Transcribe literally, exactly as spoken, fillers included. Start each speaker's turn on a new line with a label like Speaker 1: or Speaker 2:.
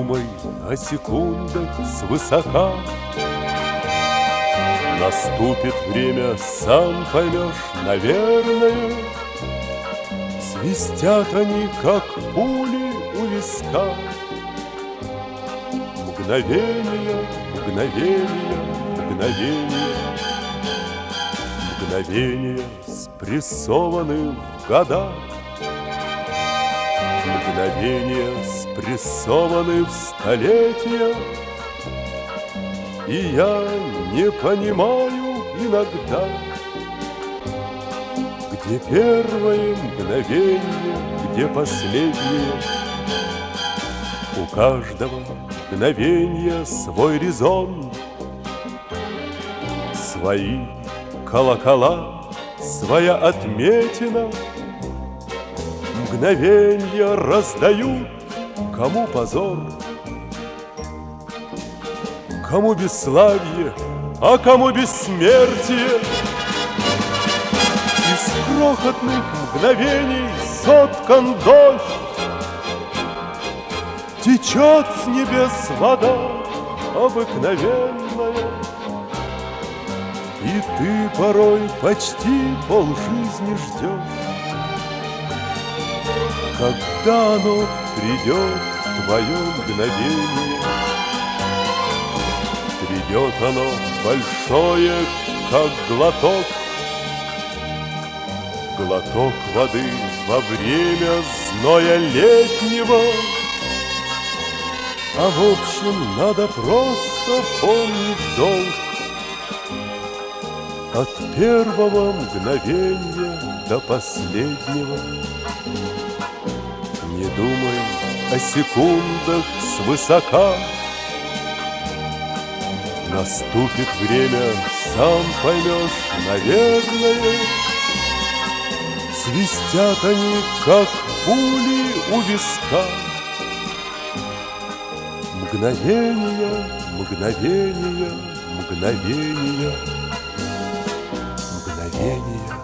Speaker 1: думай о секундах свысока. Наступит время, сам поймешь, наверное. Свистят они, как пули у виска. Мгновение, мгновение, мгновение. Мгновения спрессованы в года. Мгновения спрессованы в столетия. И я не понимаю иногда, где первое мгновение, где последнее. У каждого мгновения свой резон, свои колокола, своя отметина. Мгновенья раздают, кому позор, кому бесславие, а кому бессмертие. Из крохотных мгновений соткан дождь, течет с небес вода обыкновенная. И ты порой почти полжизни ждешь, когда оно придет, твое мгновение. Придет оно большое, как глоток, глоток воды во время зноя летнего. А в общем, надо просто помнить долг. От первого мгновения до последнего. Не думай о секундах свысока. Наступит время, сам поймешь, наверное. Свистят они, как пули у виска. Мгновения, мгновения, мгновения, мгновения.